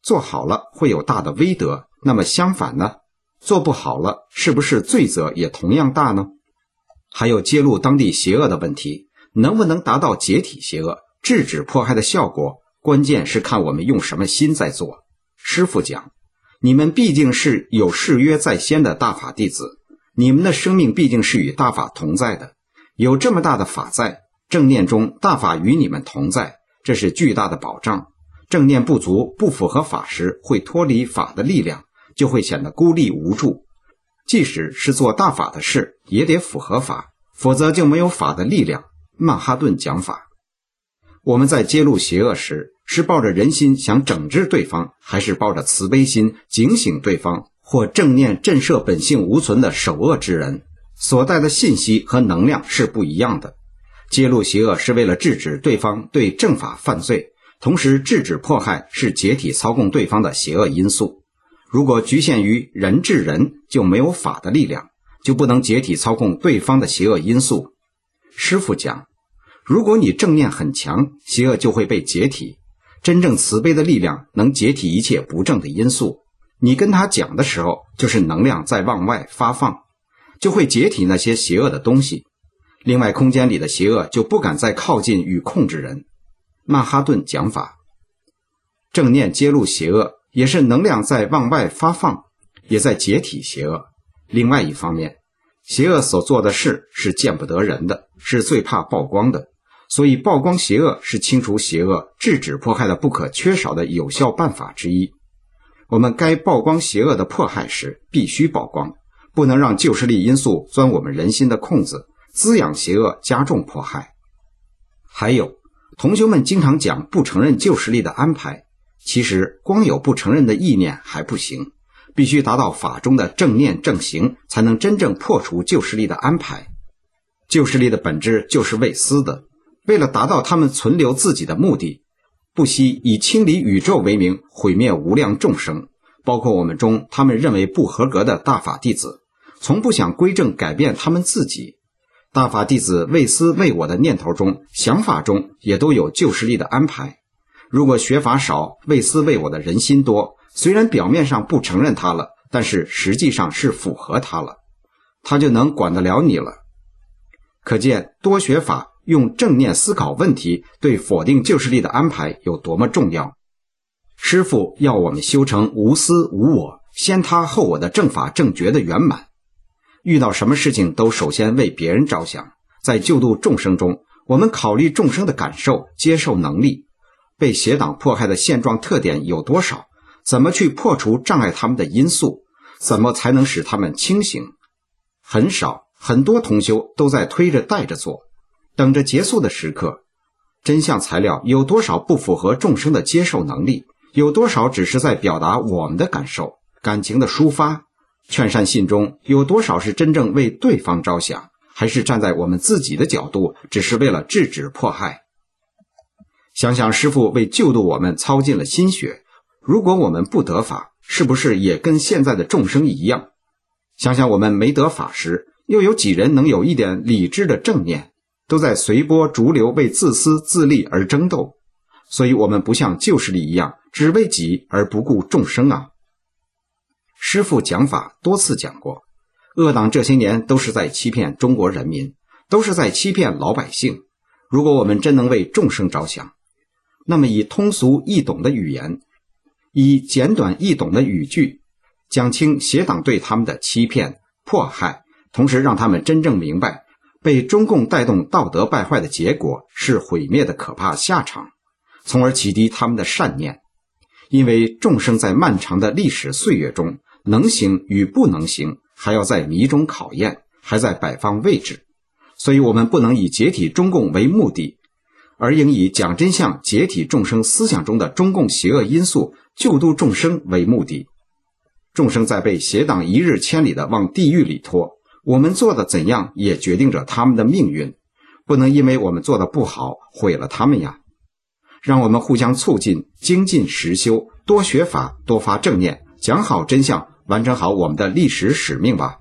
做好了会有大的威德，那么相反呢？做不好了，是不是罪责也同样大呢？还有揭露当地邪恶的问题，能不能达到解体邪恶、制止迫害的效果，关键是看我们用什么心在做。师父讲，你们毕竟是有誓约在先的大法弟子，你们的生命毕竟是与大法同在的，有这么大的法在，正念中大法与你们同在，这是巨大的保障。正念不足、不符合法时，会脱离法的力量，就会显得孤立无助。即使是做大法的事，也得符合法，否则就没有法的力量。曼哈顿讲法，我们在揭露邪恶时，是抱着人心想整治对方，还是抱着慈悲心警醒对方，或正念震慑本性无存的首恶之人，所带的信息和能量是不一样的。揭露邪恶是为了制止对方对正法犯罪，同时制止迫害是解体操控对方的邪恶因素。如果局限于人治人，就没有法的力量，就不能解体操控对方的邪恶因素。师父讲，如果你正念很强，邪恶就会被解体。真正慈悲的力量能解体一切不正的因素，你跟他讲的时候，就是能量在往外发放，就会解体那些邪恶的东西。另外空间里的邪恶就不敢再靠近与控制人。曼哈顿讲法，正念揭露邪恶，也是能量在往外发放，也在解体邪恶。另外一方面，邪恶所做的事是见不得人的，是最怕曝光的，所以曝光邪恶是清除邪恶、制止迫害的不可缺少的有效办法之一。我们该曝光邪恶的迫害时，必须曝光，不能让旧势力因素钻我们人心的空子，滋养邪恶，加重迫害。还有，同学们经常讲不承认旧势力的安排，其实光有不承认的意念还不行，必须达到法中的正念正行，才能真正破除旧势力的安排。旧势力的本质就是为私的，为了达到他们存留自己的目的，不惜以清理宇宙为名，毁灭无量众生，包括我们中他们认为不合格的大法弟子，从不想归正改变他们自己。大法弟子为私为我的念头中、想法中也都有旧势力的安排。如果学法少、为私为我的人心多，虽然表面上不承认他了，但是实际上是符合他了，他就能管得了你了。可见多学法，用正念思考问题，对否定旧势力的安排有多么重要。师父要我们修成无私无我、先他后我的正法正觉的圆满。遇到什么事情都首先为别人着想，在救度众生中，我们考虑众生的感受、接受能力，被邪党迫害的现状特点有多少，怎么去破除障碍他们的因素，怎么才能使他们清醒。很少，很多同修都在推着带着做，等着结束的时刻。真相材料有多少不符合众生的接受能力，有多少只是在表达我们的感受、感情的抒发。劝善信中有多少是真正为对方着想，还是站在我们自己的角度，只是为了制止迫害。想想师父为救度我们操尽了心血，如果我们不得法，是不是也跟现在的众生一样？想想我们没得法时，又有几人能有一点理智的正念，都在随波逐流为自私自利而争斗。所以我们不像旧势力一样，只为己而不顾众生啊。师父讲法多次讲过，恶党这些年都是在欺骗中国人民，都是在欺骗老百姓。如果我们真能为众生着想，那么以通俗易懂的语言，以简短易懂的语句，讲清邪党对他们的欺骗、迫害，同时让他们真正明白，被中共带动道德败坏的结果是毁灭的可怕下场，从而启迪他们的善念。因为众生在漫长的历史岁月中，能行与不能行，还要在迷中考验，还在摆放位置。所以我们不能以解体中共为目的，而应以讲真相解体众生思想中的中共邪恶因素，救度众生为目的。众生在被邪党一日千里的往地狱里拖，我们做的怎样也决定着他们的命运，不能因为我们做的不好毁了他们呀。让我们互相促进，精进实修，多学法，多发正念，讲好真相，完成好我们的历史使命吧。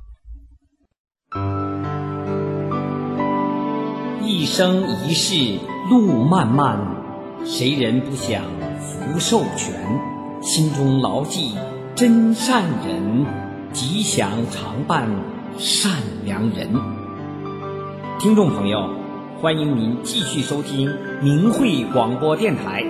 一生一世路漫漫，谁人不想福寿全？ 心中牢记真善人，吉祥常伴善良人。听众朋友，欢迎您继续收听明慧广播电台。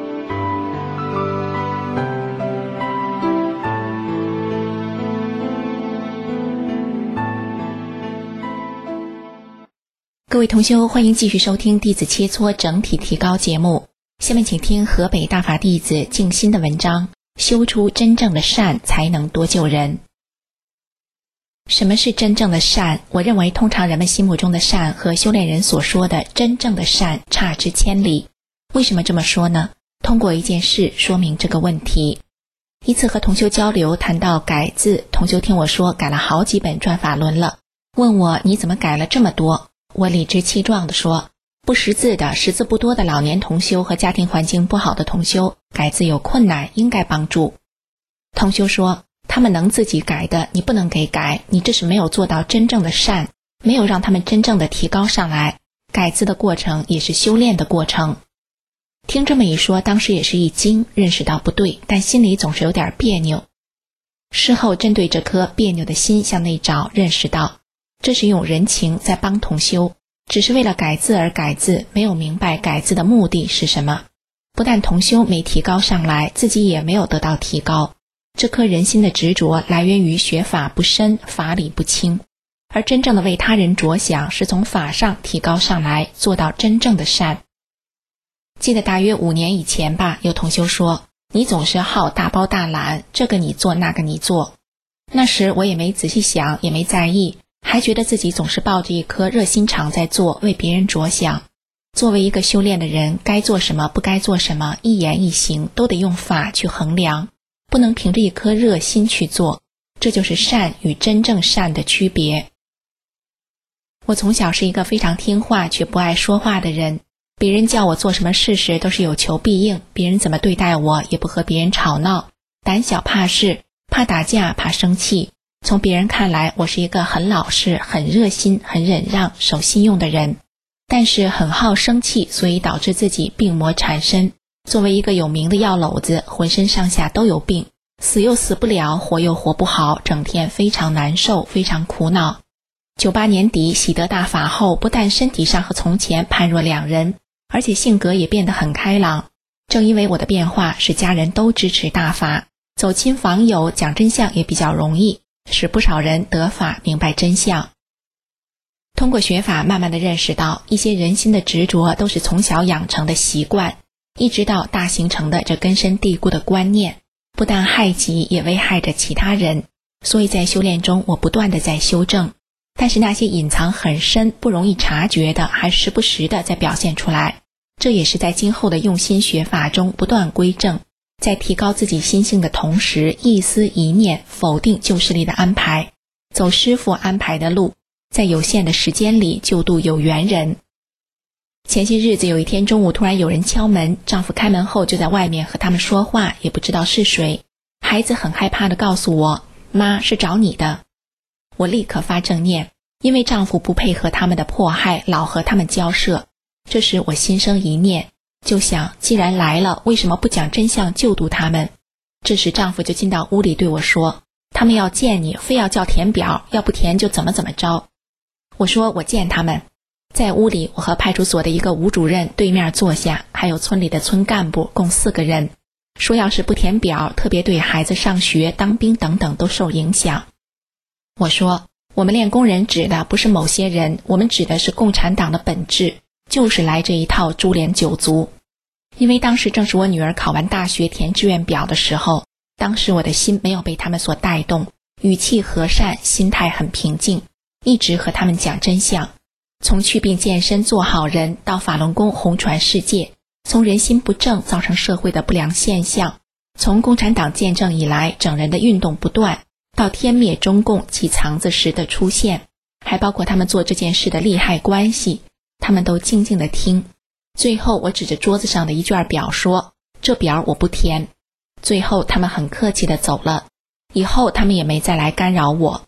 各位同修，欢迎继续收听弟子切磋整体提高节目。下面请听河北大法弟子静心的文章，修出真正的善，才能多救人。什么是真正的善？我认为通常人们心目中的善和修炼人所说的真正的善差之千里。为什么这么说呢？通过一件事说明这个问题。一次和同修交流，谈到改字，同修听我说改了好几本转法轮了，问我你怎么改了这么多？我理直气壮地说，不识字的、识字不多的老年同修和家庭环境不好的同修，改字有困难，应该帮助。同修说，他们能自己改的，你不能给改，你这是没有做到真正的善，没有让他们真正的提高上来。改字的过程也是修炼的过程。听这么一说，当时也是一惊，认识到不对，但心里总是有点别扭。事后针对这颗别扭的心向内找，认识到这是用人情在帮同修，只是为了改字而改字，没有明白改字的目的是什么。不但同修没提高上来，自己也没有得到提高。这颗人心的执着来源于学法不深，法理不清，而真正的为他人着想是从法上提高上来，做到真正的善。记得大约5年以前吧，有同修说，你总是好大包大揽，这个你做那个你做。那时我也没仔细想，也没在意，还觉得自己总是抱着一颗热心肠在做，为别人着想。作为一个修炼的人，该做什么不该做什么，一言一行都得用法去衡量，不能凭着一颗热心去做，这就是善与真正善的区别。我从小是一个非常听话却不爱说话的人，别人叫我做什么事时都是有求必应，别人怎么对待我也不和别人吵闹，胆小怕事，怕打架，怕生气。从别人看来，我是一个很老实、很热心、很忍让、守信用的人，但是很好生气，所以导致自己病魔缠身。作为一个有名的药篓子，浑身上下都有病，死又死不了，活又活不好，整天非常难受，非常苦恼。98年底喜得大法后，不但身体上和从前判若两人，而且性格也变得很开朗。正因为我的变化，使家人都支持大法，走亲访友，讲真相也比较容易，使不少人得法，明白真相。通过学法，慢慢地认识到，一些人心的执着都是从小养成的习惯，一直到大形成的这根深蒂固的观念，不但害己，也危害着其他人。所以在修炼中，我不断地在修正，但是那些隐藏很深、不容易察觉的，还时不时地在表现出来。这也是在今后的用心学法中不断归正，在提高自己心性的同时，一丝一念否定旧势力的安排，走师父安排的路，在有限的时间里救度有缘人。前些日子有一天中午，突然有人敲门，丈夫开门后就在外面和他们说话，也不知道是谁。孩子很害怕地告诉我，妈，是找你的。我立刻发正念，因为丈夫不配合他们的迫害，老和他们交涉。这时我心生一念，就想既然来了，为什么不讲真相救度他们？这时丈夫就进到屋里对我说，他们要见你，非要叫填表，要不填就怎么着。我说我见他们。在屋里，我和派出所的一个吴主任对面坐下，还有村里的村干部，共4个人，说要是不填表，特别对孩子上学、当兵等等都受影响。我说，我们练工人指的不是某些人，我们指的是共产党的本质，就是来这一套株连九族。因为当时正是我女儿考完大学填志愿表的时候，当时我的心没有被他们所带动，语气和善，心态很平静，一直和他们讲真相。从祛病健身做好人，到法轮功红传世界，从人心不正造成社会的不良现象，从共产党建政以来整人的运动不断，到天灭中共及藏子石的出现，还包括他们做这件事的利害关系，他们都静静地听。最后我指着桌子上的一卷表说，这表我不填。最后他们很客气地走了，以后他们也没再来干扰我。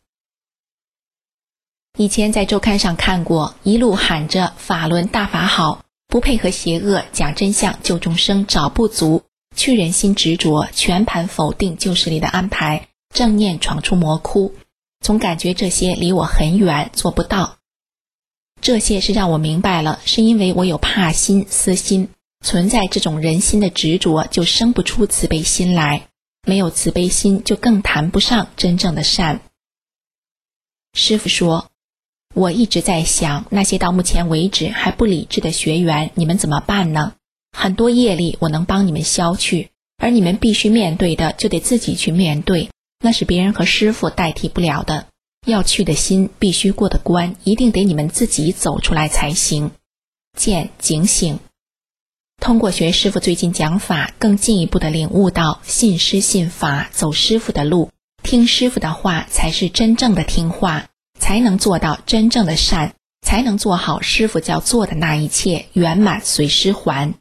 以前在周刊上看过，一路喊着法轮大法好，不配合邪恶，讲真相救众生，找不足， 去人心执着，全盘否定旧时里的安排，正念闯出魔窟。总感觉这些离我很远，做不到。这些是让我明白了，是因为我有怕心、私心，存在这种人心的执着，就生不出慈悲心来。没有慈悲心，就更谈不上真正的善。师父说，我一直在想，那些到目前为止还不理智的学员，你们怎么办呢？很多业力我能帮你们消去，而你们必须面对的就得自己去面对，那是别人和师父代替不了的。要去的心，必须过的关，一定得你们自己走出来才行。见警醒。通过学师父最近讲法，更进一步的领悟到，信师信法，走师父的路，听师父的话，才是真正的听话，才能做到真正的善，才能做好师父叫做的那一切，圆满随师还。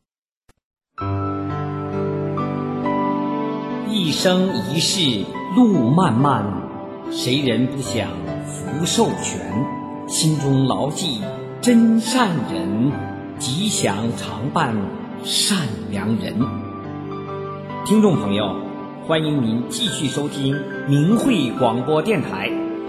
一生一世路漫漫，谁人不想福寿全？心中牢记真善人，吉祥常伴善良人。听众朋友，欢迎您继续收听明慧广播电台。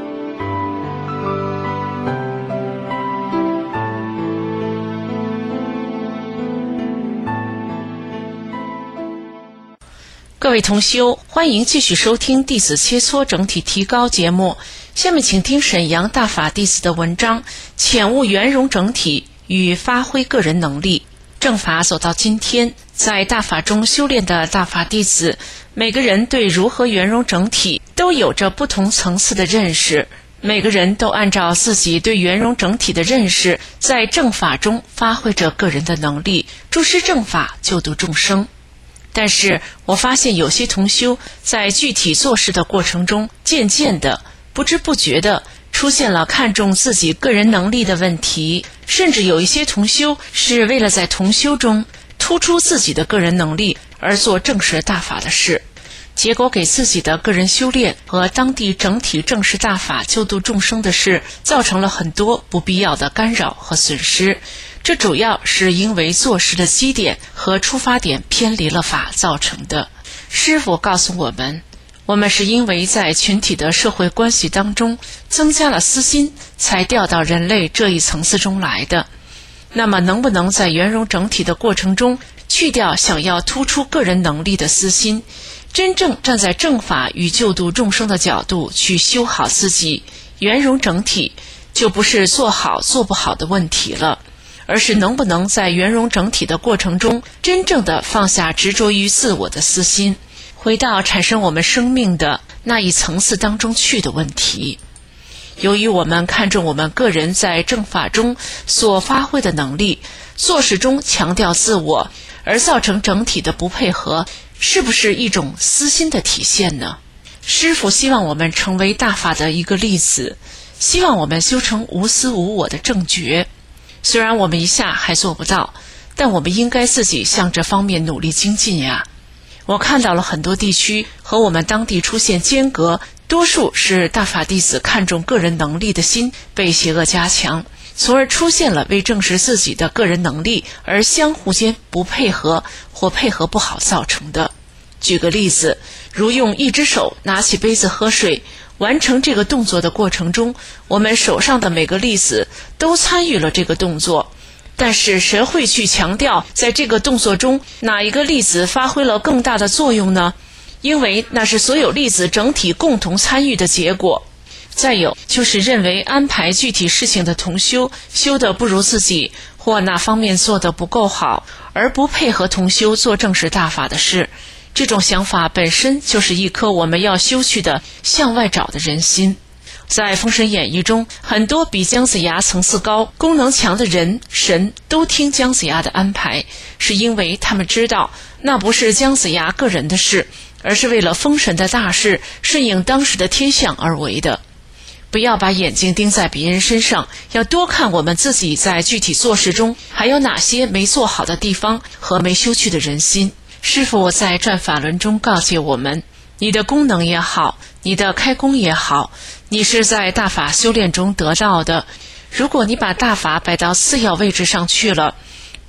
各位同修，欢迎继续收听弟子切磋整体提高节目。下面请听沈阳大法弟子的文章，潜悟圆融整体与发挥个人能力。正法走到今天，在大法中修炼的大法弟子，每个人对如何圆融整体都有着不同层次的认识，每个人都按照自己对圆融整体的认识，在正法中发挥着个人的能力，注施正法，救度众生。但是我发现有些同修在具体做事的过程中，渐渐的不知不觉的出现了看重自己个人能力的问题，甚至有一些同修是为了在同修中突出自己的个人能力而做正实大法的事，结果给自己的个人修炼和当地整体正实大法救度众生的事造成了很多不必要的干扰和损失。这主要是因为做事的基点和出发点偏离了法造成的。师父告诉我们，我们是因为在群体的社会关系当中增加了私心，才掉到人类这一层次中来的。那么能不能在圆融整体的过程中去掉想要突出个人能力的私心，真正站在正法与救度众生的角度去修好自己，圆融整体就不是做好做不好的问题了，而是能不能在圆融整体的过程中真正的放下执着于自我的私心，回到产生我们生命的那一层次当中去的问题。由于我们看重我们个人在正法中所发挥的能力，做事中强调自我，而造成整体的不配合，是不是一种私心的体现呢？师父希望我们成为大法的一个例子，希望我们修成无私无我的正觉。虽然我们一下还做不到，但我们应该自己向这方面努力精进呀。我看到了很多地区和我们当地出现间隔，多数是大法弟子看重个人能力的心被邪恶加强，从而出现了为证实自己的个人能力而相互间不配合或配合不好造成的。举个例子，如用一只手拿起杯子喝水，完成这个动作的过程中，我们手上的每个粒子都参与了这个动作，但是谁会去强调在这个动作中哪一个粒子发挥了更大的作用呢？因为那是所有粒子整体共同参与的结果。再有就是认为安排具体事情的同修修得不如自己，或哪方面做得不够好，而不配合同修做正实大法的事，这种想法本身就是一颗我们要修去的向外找的人心。在《封神演义》中，很多比姜子牙层次高、功能强的人神都听姜子牙的安排，是因为他们知道那不是姜子牙个人的事，而是为了封神的大事，顺应当时的天象而为的。不要把眼睛盯在别人身上，要多看我们自己在具体做事中还有哪些没做好的地方和没修去的人心。师父在转法轮中告诫我们，你的功能也好，你的开功也好，你是在大法修炼中得到的。如果你把大法摆到次要位置上去了，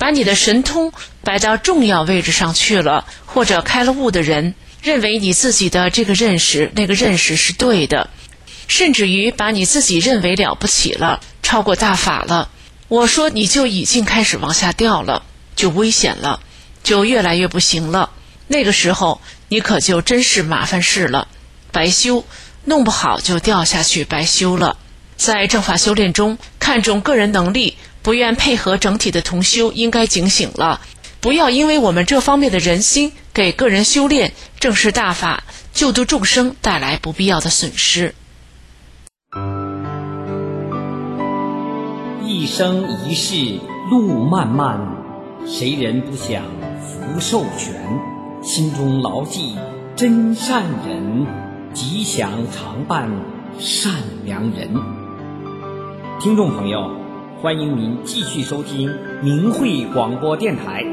把你的神通摆到重要位置上去了，或者开了悟的人认为你自己的这个认识那个认识是对的，甚至于把你自己认为了不起了，超过大法了，我说你就已经开始往下掉了，就危险了，就越来越不行了。那个时候你可就真是麻烦事了，白修，弄不好就掉下去白修了。在正法修炼中看重个人能力，不愿配合整体的同修应该警醒了，不要因为我们这方面的人心给个人修炼正是大法救度众生带来不必要的损失。 一生一世路漫漫，谁人不想福寿全？心中牢记真善人，吉祥常伴善良人。听众朋友，欢迎您继续收听明慧广播电台。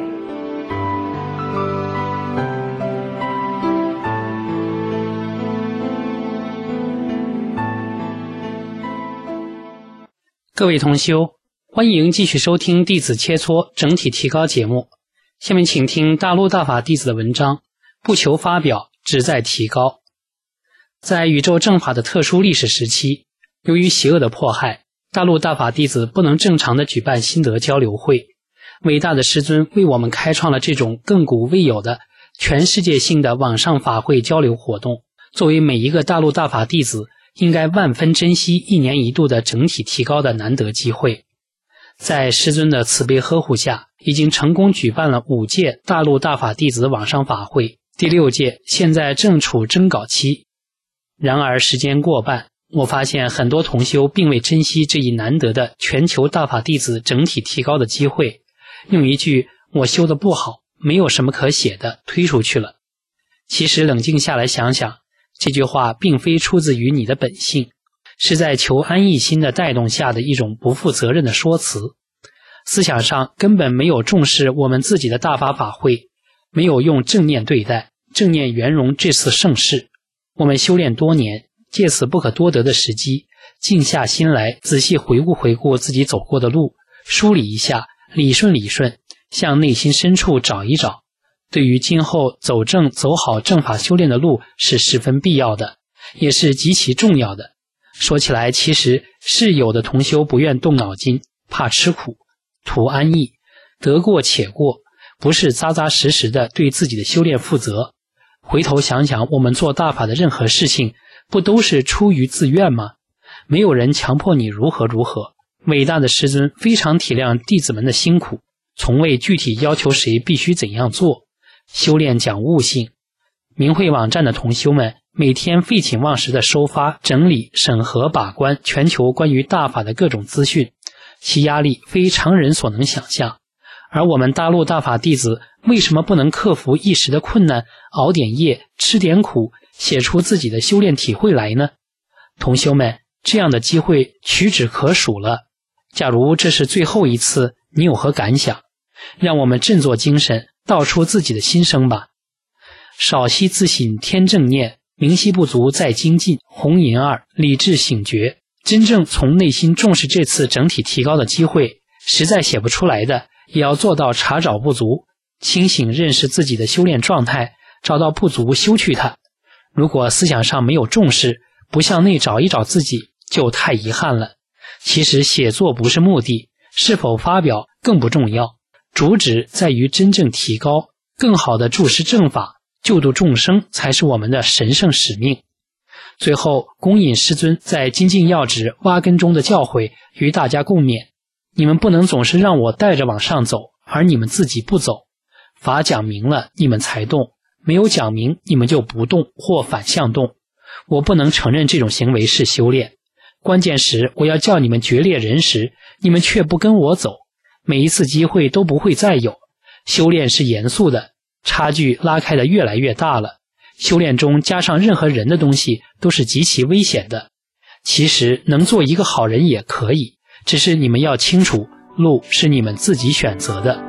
各位同修，欢迎继续收听弟子切磋整体提高节目。下面请听大陆大法弟子的文章，不求发表，只在提高。在宇宙正法的特殊历史时期，由于邪恶的迫害，大陆大法弟子不能正常的举办心得交流会。伟大的师尊为我们开创了这种亘古未有的全世界性的网上法会交流活动。作为每一个大陆大法弟子，应该万分珍惜一年一度的整体提高的难得机会。在师尊的慈悲呵护下，已经成功举办了5届大陆大法弟子网上法会，第6届现在正处征稿期。然而时间过半，我发现很多同修并未珍惜这一难得的全球大法弟子整体提高的机会，用一句我修得不好，没有什么可写的推出去了。其实冷静下来想想，这句话并非出自于你的本性，是在求安逸心的带动下的一种不负责任的说辞。思想上根本没有重视我们自己的大法法会，没有用正念对待，正念圆融这次盛事。我们修炼多年，借此不可多得的时机，静下心来仔细回顾自己走过的路，梳理一下，理顺，向内心深处找一找，对于今后走正走好正法修炼的路是十分必要的，也是极其重要的。说起来，其实是有的同修不愿动脑筋，怕吃苦，图安逸，得过且过，不是扎扎实实的对自己的修炼负责。回头想想，我们做大法的任何事情，不都是出于自愿吗？没有人强迫你如何。伟大的师尊非常体谅弟子们的辛苦，从未具体要求谁必须怎样做。修炼讲悟性，明慧网站的同修们每天废寝忘食的收发、整理、审核、把关全球关于大法的各种资讯，其压力非常人所能想象。而我们大陆大法弟子为什么不能克服一时的困难，熬点夜，吃点苦，写出自己的修炼体会来呢？同修们，这样的机会屈指可数了。假如这是最后一次，你有何感想？让我们振作精神，道出自己的心声吧。少息自省天正念，明晰不足再精进，红银二，理智醒觉。真正从内心重视这次整体提高的机会，实在写不出来的，也要做到查找不足，清醒认识自己的修炼状态，找到不足修去它。如果思想上没有重视，不向内找一找自己，就太遗憾了。其实写作不是目的，是否发表更不重要，主旨在于真正提高，更好的注释正法，救度众生才是我们的神圣使命。最后，恭引师尊在精进要旨挖根中的教诲与大家共勉：你们不能总是让我带着往上走，而你们自己不走。法讲明了，你们才动；没有讲明，你们就不动或反向动。我不能承认这种行为是修炼。关键时我要叫你们决裂人时，你们却不跟我走，每一次机会都不会再有。修炼是严肃的，差距拉开的越来越大了。修炼中加上任何人的东西都是极其危险的。其实能做一个好人也可以，只是你们要清楚，路是你们自己选择的。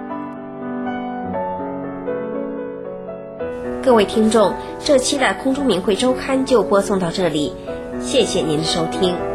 各位听众，这期的空中明慧周刊就播送到这里，谢谢您的收听。